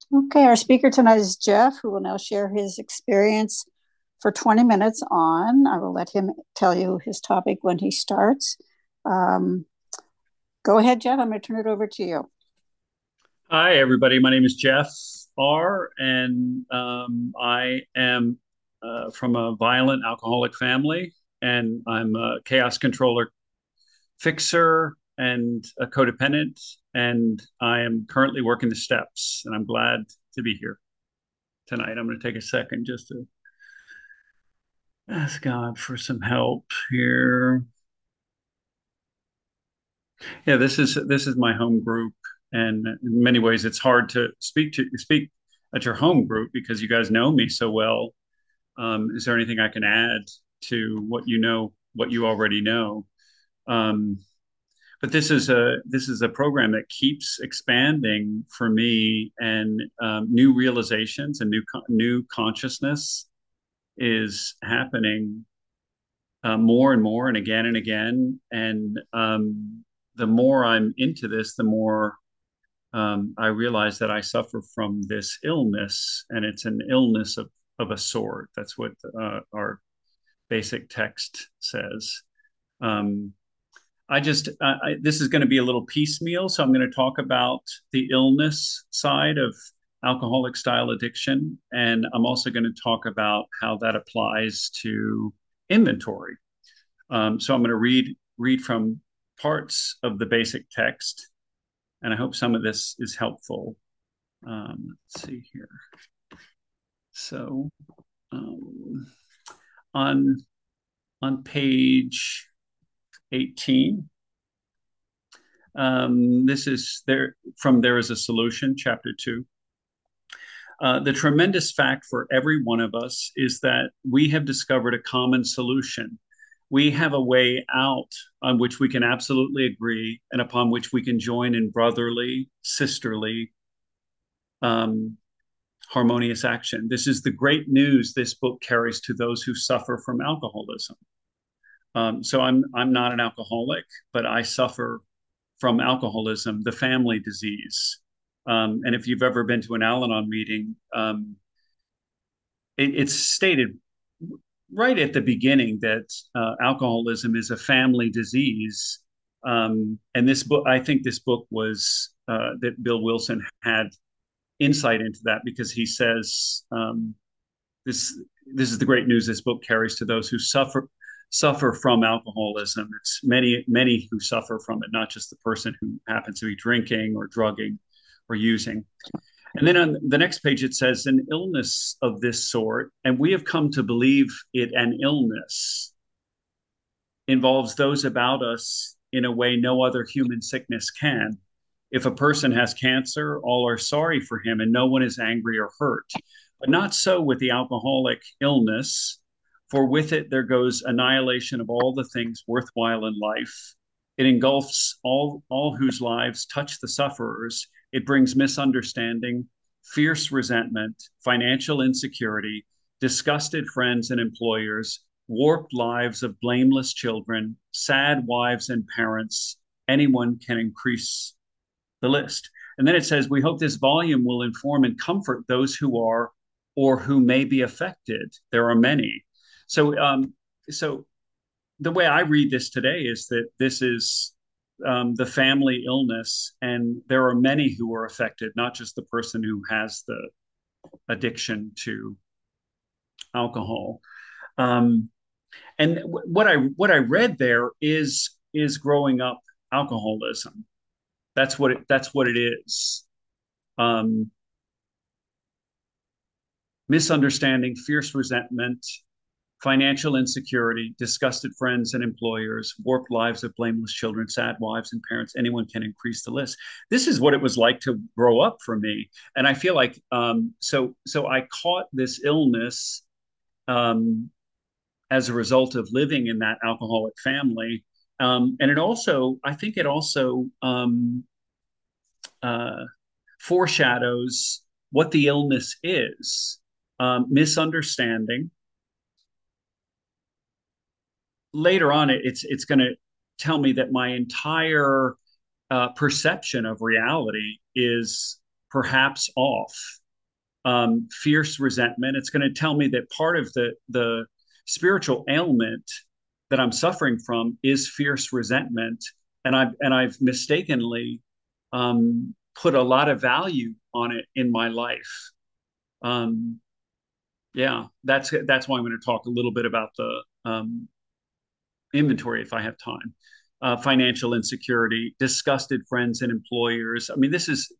Okay, our speaker tonight is Jeff, who will now share his experience for 20 minutes on. I will let him tell you his topic when he starts. Um, Go ahead, Jeff. I'm going to turn it over to you. Hi, everybody. My name is Jeff R., and I am from a violent alcoholic family, and I'm a chaos controller fixer and a codependent, and I am currently working the steps, and I'm glad to be here tonight. I'm going to take a second just to ask God for some help here. Yeah, this is my home group, and in many ways, it's hard to speak at your home group because you guys know me so well. Is there anything I can add to what you know, what you already know? Um, but this is a program that keeps expanding for me, and new realizations and new consciousness is happening more and more and again. And the more I'm into this, the more I realize that I suffer from this illness, and it's an illness of a sort. That's what our basic text says. Um, this is going to be a little piecemeal, so I'm going to talk about the illness side of alcoholic style addiction, and I'm also going to talk about how that applies to inventory. So I'm going to read from parts of the basic text, and I hope some of this is helpful. Let's see here. So um, on on page 18, this is there from There Is a Solution, chapter 2. The tremendous fact for every one of us is that we have discovered a common solution. We have a way out on which we can absolutely agree and upon which we can join in brotherly, sisterly, um, harmonious action. This is the great news this book carries to those who suffer from alcoholism. So I'm not an alcoholic, but I suffer from alcoholism, the family disease. And if you've ever been to an Al-Anon meeting, it's stated right at the beginning that alcoholism is a family disease. And this book, I think this book was that Bill Wilson had insight into that because he says this this is the great news this book carries to those who suffer from alcoholism. It's many who suffer from it, not just the person who happens to be drinking or drugging or using. And then on the next page, it says, an illness of this sort, and we have come to believe it an illness, involves those about us in a way no other human sickness can. If a person has cancer, all are sorry for him and no one is angry or hurt. But not so with the alcoholic illness, for with it there goes annihilation of all the things worthwhile in life. It engulfs all whose lives touch the sufferers. It brings misunderstanding, fierce resentment, financial insecurity, disgusted friends and employers, warped lives of blameless children, sad wives and parents. Anyone can increase the list. And then it says, we hope this volume will inform and comfort those who are or who may be affected. There are many. So, so the way I read this today is that this is the family illness, and there are many who are affected, not just the person who has the addiction to alcohol. Um, and what I read there is growing up alcoholism. That's what it is. Um, Misunderstanding, fierce resentment, financial insecurity, disgusted friends and employers, warped lives of blameless children, sad wives and parents. Anyone can increase the list. This is what it was like to grow up for me, and I feel like so I caught this illness um, as a result of living in that alcoholic family. And I think it also uh, foreshadows what the illness is, misunderstanding. Later on, it's going to tell me that my entire perception of reality is perhaps off. Fierce resentment. It's going to tell me that part of the spiritual ailment that I'm suffering from is fierce resentment, and I've mistakenly put a lot of value on it in my life. Um, yeah, that's why I'm going to talk a little bit about the inventory if I have time. Financial insecurity, disgusted friends and employers. I mean,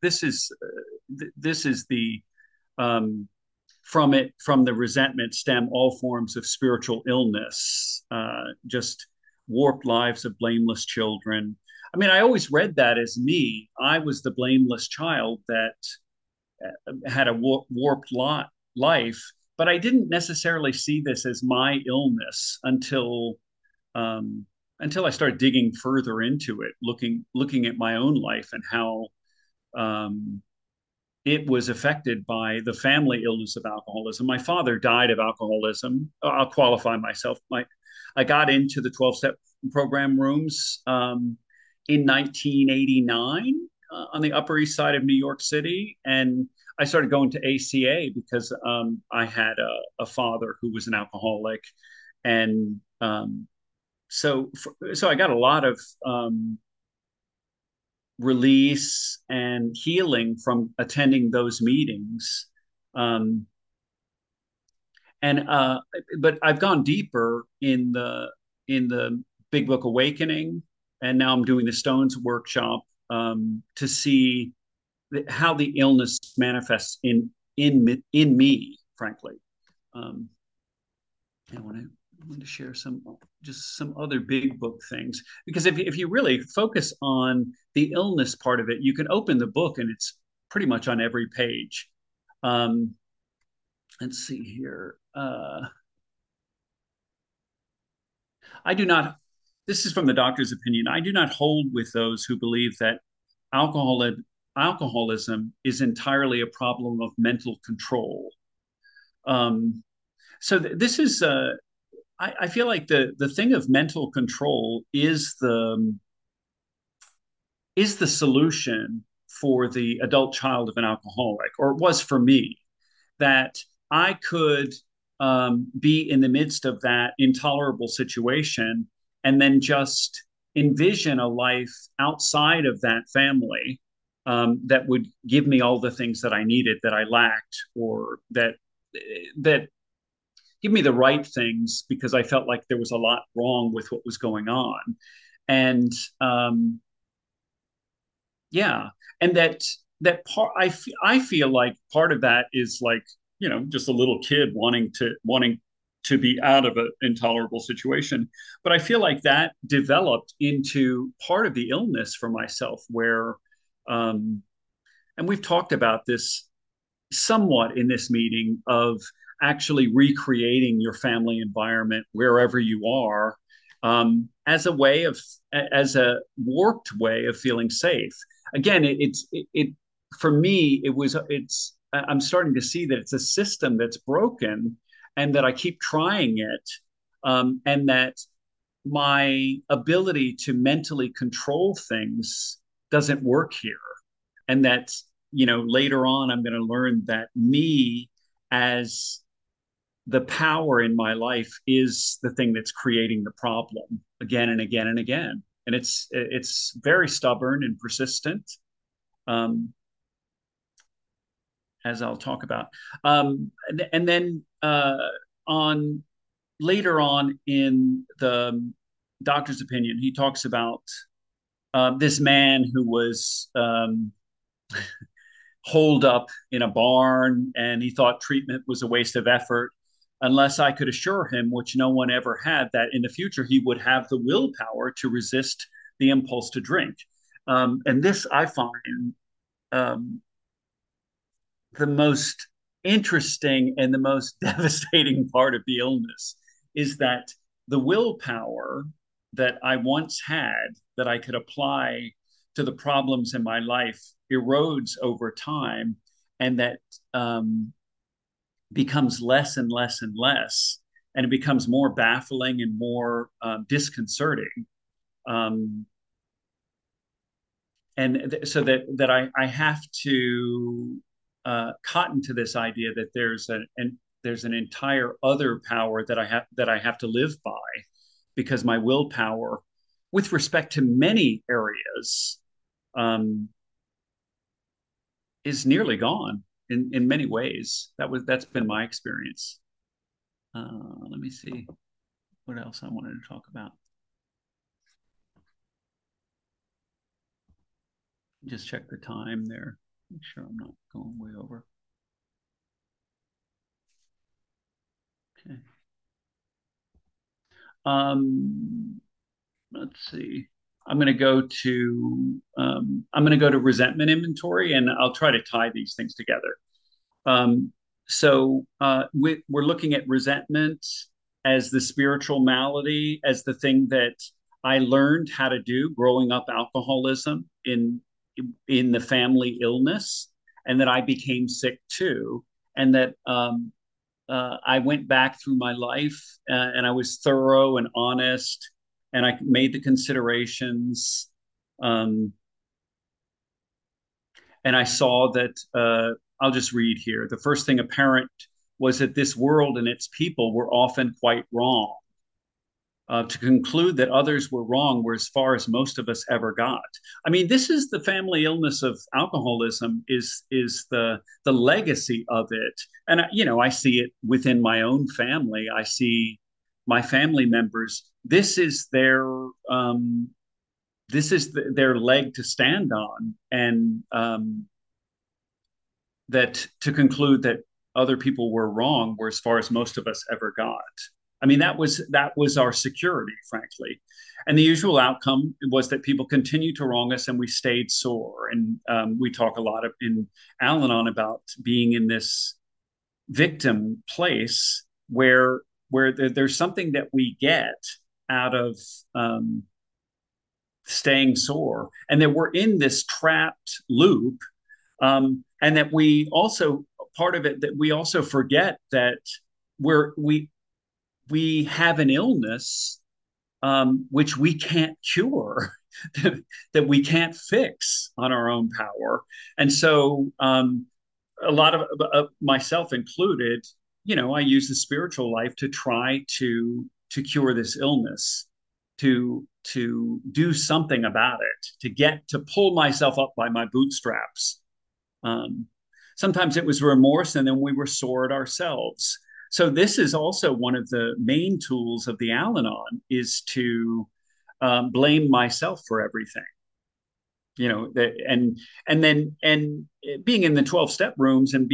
this is the um, from the resentment stem all forms of spiritual illness, just warped lives of blameless children. I mean, I always read that as me. I was the blameless child that had a warped life, but I didn't necessarily see this as my illness um, until I started digging further into it, looking at my own life and how um, it was affected by the family illness of alcoholism. My father died of alcoholism. I'll qualify myself. I got into the 12-step program rooms in 1989 on the Upper East Side of New York City. And I started going to ACA because I had a father who was an alcoholic. And so I got a lot of release and healing from attending those meetings. Um, and but I've gone deeper in the Big Book Awakening, and now I'm doing the Stones workshop to see how the illness manifests in me, frankly. Um, I want to share some other big book things, because if you really focus on the illness part of it, you can open the book and it's pretty much on every page. Um, let's see here. I do not. This is from the doctor's opinion. I do not hold with those who believe that alcohol alcoholism is entirely a problem of mental control. Um, this is I feel like the thing of mental control is the solution for the adult child of an alcoholic, or it was for me, that I could be in the midst of that intolerable situation and then just envision a life outside of that family that would give me all the things that I needed that I lacked, or that give me the right things, because I felt like there was a lot wrong with what was going on. And yeah, and that part I feel like part of that is like, just a little kid wanting to be out of an intolerable situation. But I feel like that developed into part of the illness for myself, where um, and we've talked about this somewhat in this meeting, of actually recreating your family environment wherever you are, as a warped way of feeling safe. Again, it for me it's I'm starting to see that it's a system that's broken, and that I keep trying it, and that my ability to mentally control things doesn't work here, and that later on I'm going to learn that me, as the power in my life, is the thing that's creating the problem again and again and again, and it's very stubborn and persistent, um, as I'll talk about, and then on later on in the doctor's opinion, he talks about this man who was holed up in a barn, and he thought treatment was a waste of effort unless I could assure him, which no one ever had, that in the future he would have the willpower to resist the impulse to drink. And this I find um, the most interesting and the most devastating part of the illness, is that the willpower that I once had, that I could apply to the problems in my life, erodes over time, and that becomes less and less and less, and it becomes more baffling and more disconcerting. Um, so that I have to cotton to this idea that there's an entire other power that I have to live by, because my willpower, with respect to many areas, um, is nearly gone in many ways. That's been my experience. Let me see what else I wanted to talk about. Just check the time there. Make sure I'm not going way over. Okay. Let's see. I'm going to go to resentment inventory, and I'll try to tie these things together. We're looking at resentment as the spiritual malady, as the thing that I learned how to do growing up alcoholism in the family illness, and that I became sick too, and that I went back through my life, and I was thorough and honest, and I made the considerations, um, and I saw that. I'll just read here. The first thing apparent was that this world and its people were often quite wrong. To conclude that others were wrong were as far as most of us ever got. I mean, this is the family illness of alcoholism, is the legacy of it. And I see it within my own family. I see my family members. Their leg to stand on, and that to conclude that other people were wrong were as far as most of us ever got. I mean, that was our security, frankly. And the usual outcome was that people continued to wrong us, and we stayed sore. And we talk a lot in Al-Anon about being in this victim place where there's something that we get out of staying sore, and that we're in this trapped loop, and that we also part of it that we also forget that we have an illness, which we can't cure, that we can't fix on our own power. And so, a lot of myself included, I use the spiritual life to try to cure this illness, to do something about it, to pull myself up by my bootstraps. Um, Sometimes it was remorse, and then we were sore ourselves. So this is also one of the main tools of the Al-Anon, is to blame myself for everything. And being in the 12-step rooms, and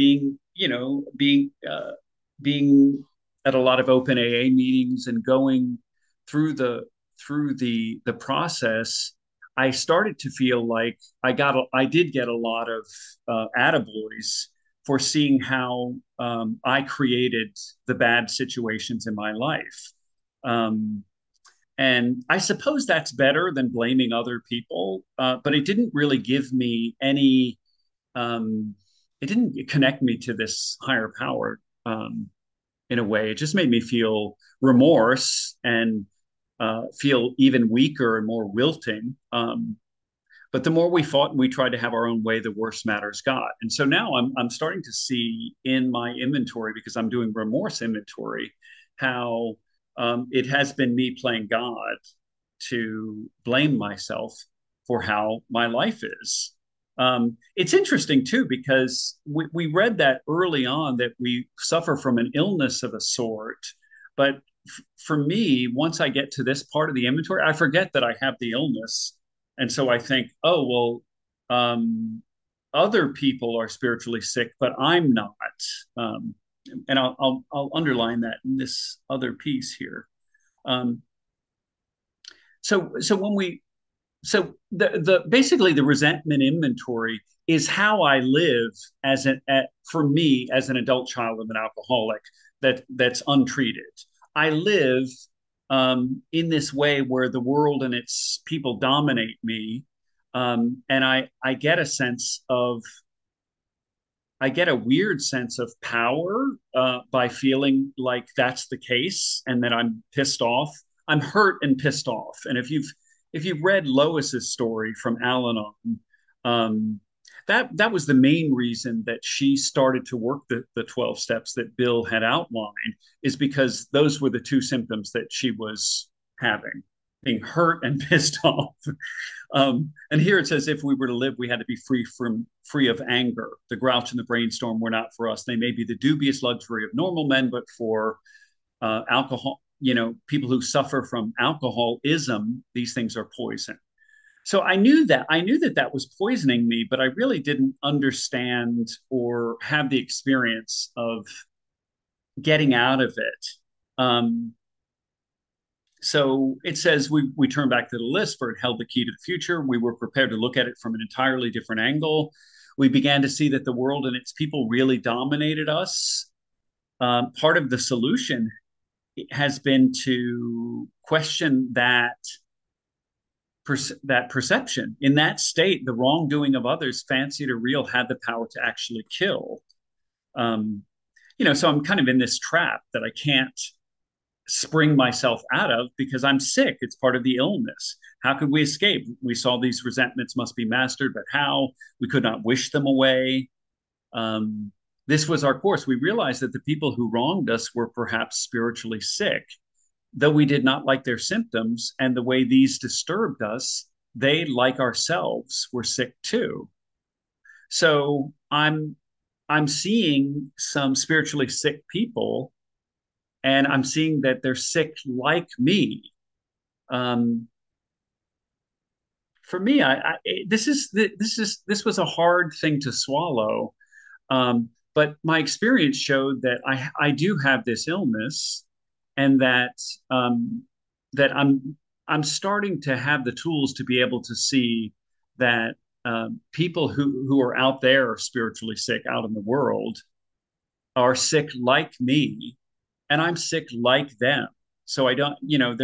being at a lot of open AA meetings, and going through the process, I started to feel like I did get a lot of attaboys for seeing how I created the bad situations in my life. Um, and I suppose that's better than blaming other people, but it didn't really give me any, it didn't connect me to this higher power, in a way. It just made me feel remorse, and feel even weaker and more wilting. But the more we fought and we tried to have our own way, the worse matters got. And so now I'm starting to see in my inventory, because I'm doing remorse inventory, how it has been me playing God to blame myself for how my life is. It's interesting too, because we read that early on, that we suffer from an illness of a sort. But for me, once I get to this part of the inventory, I forget that I have the illness. And so I think, oh, well, other people are spiritually sick, but I'm not. Um, and I'll underline that in this other piece here. Um, so when we so the basically the resentment inventory is how I live for me as an adult child of an alcoholic that's untreated. I live in this way where the world and its people dominate me, and I get a weird sense of power by feeling like that's the case, and that I'm pissed off. I'm hurt and pissed off. And if you've read Lois's story from Al-Anon, Um, that was the main reason that she started to work the 12 steps that Bill had outlined, is because those were the two symptoms that she was having, being hurt and pissed off. And here it says, if we were to live, we had to be free of anger. The grouch and the brainstorm were not for us. They may be the dubious luxury of normal men, but for alcohol, people who suffer from alcoholism, these things are poison. So I knew that was poisoning me, but I really didn't understand or have the experience of getting out of it. Um, so it says we turn back to the list, for it held the key to the future. We were prepared to look at it from an entirely different angle. We began to see that the world and its people really dominated us. Part of the solution has been to question that perception. In that state, the wrongdoing of others, fancied or real, had the power to actually kill. Um, so I'm kind of in this trap that I can't spring myself out of because I'm sick. It's part of the illness. How could we escape? We saw these resentments must be mastered, but how? We could not wish them away. Um, this was our course. We realized that the people who wronged us were perhaps spiritually sick, though we did not like their symptoms and the way these disturbed us. They, like ourselves, were sick too. So I'm seeing some spiritually sick people, and I'm seeing that they're sick like me. Um, for me, this was a hard thing to swallow. But my experience showed that I do have this illness, and um, that I'm starting to have the tools to be able to see that people who are out there spiritually sick out in the world are sick like me, and I'm sick like them. So I don't,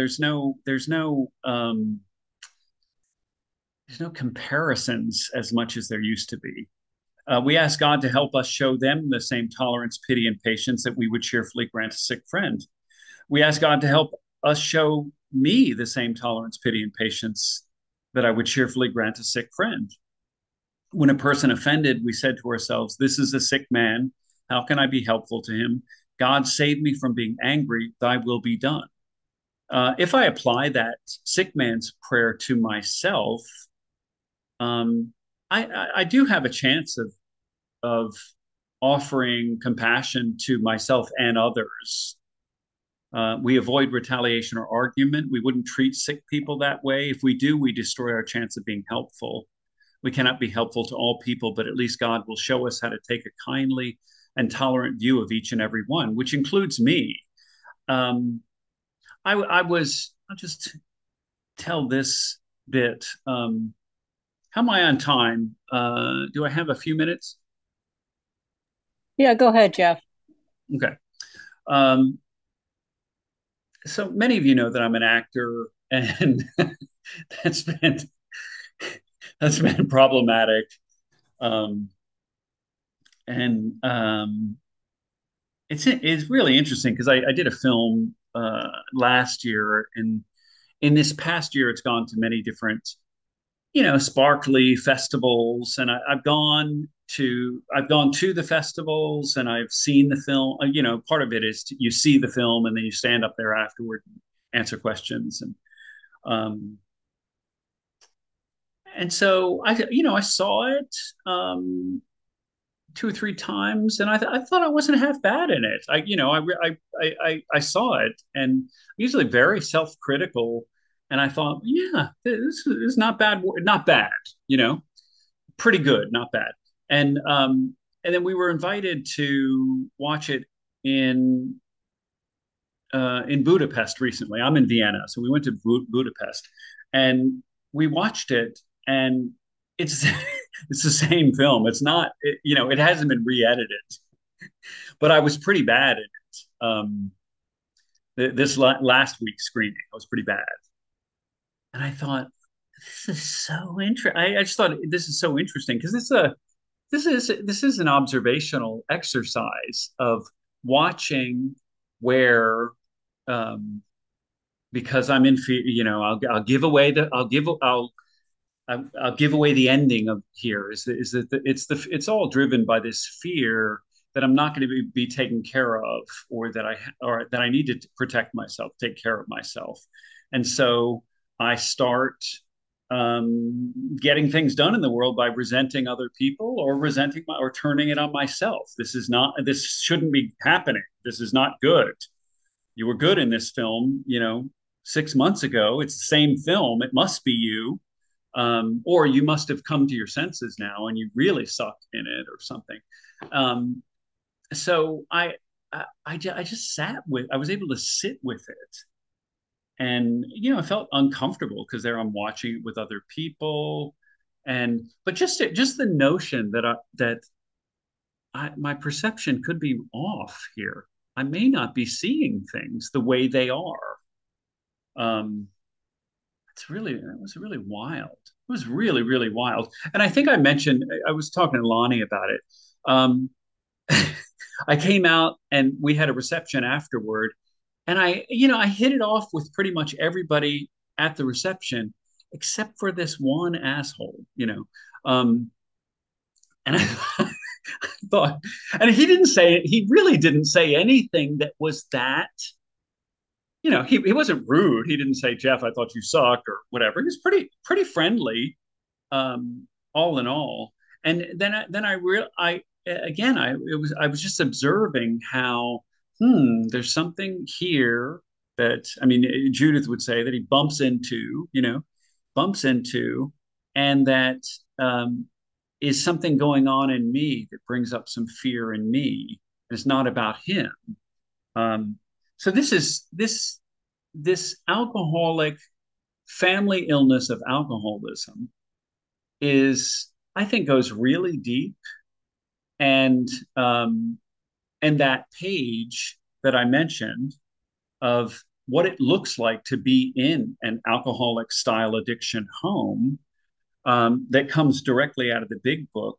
there's no comparisons as much as there used to be. We ask God to help us show them the same tolerance, pity, and patience that we would cheerfully grant a sick friend. We ask God to help us show me the same tolerance, pity, and patience that I would cheerfully grant a sick friend. When a person offended, we said to ourselves, this is a sick man. How can I be helpful to him? God, save me from being angry. Thy will be done. If I apply that sick man's prayer to myself, um, I do have a chance of offering compassion to myself and others. We avoid retaliation or argument. We wouldn't treat sick people that way. If we do, we destroy our chance of being helpful. We cannot be helpful to all people, but at least God will show us how to take a kindly and tolerant view of each and every one, which includes me. Um, I'll just tell this bit. How am I on time? Do I have a few minutes? Yeah, go ahead, Jeff. Okay. Um, so many of you know that I'm an actor, and that's been that's been problematic. Um, and it's really interesting because I did a film last year, and in this past year, it's gone to many different, sparkly festivals, and I've gone to the festivals, and I've seen the film. Part of it is you see the film, and then you stand up there afterward, and answer questions, um, and so I saw it. Two or three times, and I thought I wasn't half bad in it. I saw it, and I'm usually very self-critical, and I thought, yeah, this is not bad, not bad, pretty good, not bad. And then we were invited to watch it in in Budapest recently. I'm in Vienna, so we went to Budapest, and we watched it, and it's it's the same film. It's not, it hasn't been re-edited, but I was pretty bad in it. This last week's screening, I was pretty bad, and I thought this is so interesting. I just thought this is so interesting because this is an observational exercise of watching where um, because I'm in fear, I'll give away the I'll I'll give away the ending of here is that it's all driven by this fear that I'm not going to be taken care of, or that I need to protect myself, take care of myself, and so I start getting things done in the world by resenting other people, or or turning it on myself. This shouldn't be happening. This is not good. You were good in this film, 6 months ago. It's the same film. It must be you, or you must have come to your senses now and you really suck in it or something. Um, so I just I was able to sit with it, and I felt uncomfortable because there I'm watching it with other people, but just the notion that my perception could be off here. I may not be seeing things the way they are. Um, it was really wild. It was really, really wild. And I think I was talking to Lonnie about it. Um, I came out and we had a reception afterward, and I hit it off with pretty much everybody at the reception, except for this one asshole. Um, and I thought, and he really didn't say anything that was that, he wasn't rude. He didn't say, Jeff, I thought you sucked or whatever. He was pretty friendly, all in all. And then I again, I was just observing how, there's something here that, I mean, Judith would say that he bumps into, and that, is something going on in me that brings up some fear in me. It's not about him. Um, so this alcoholic family illness of alcoholism is, I think, goes really deep, and um, and that page that I mentioned of what it looks like to be in an alcoholic style addiction home, that comes directly out of the big book,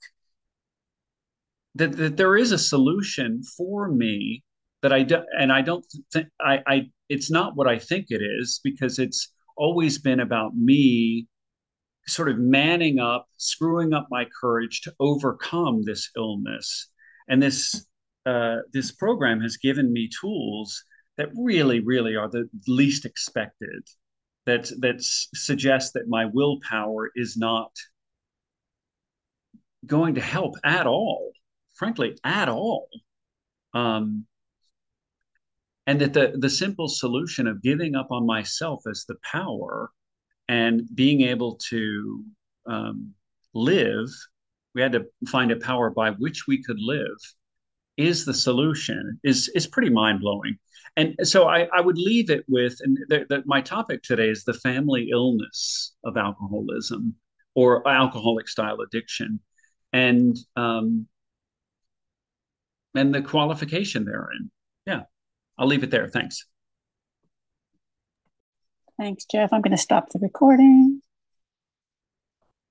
that there is a solution for me, that I don't think it's not what I think it is, because it's always been about me sort of manning up, screwing up my courage to overcome this illness. And this program has given me tools that really, really are the least expected. That suggest that my willpower is not going to help at all, frankly, at all. Um, and that the simple solution of giving up on myself as the power, and being able to, um, live, we had to find a power by which we could live, is the solution, is pretty mind-blowing. And so I would leave it with, and my topic today is the family illness of alcoholism, or alcoholic style addiction, and um, and the qualification therein. Yeah, I'll leave it there. Thanks. Thanks, Jeff. I'm going to stop the recording.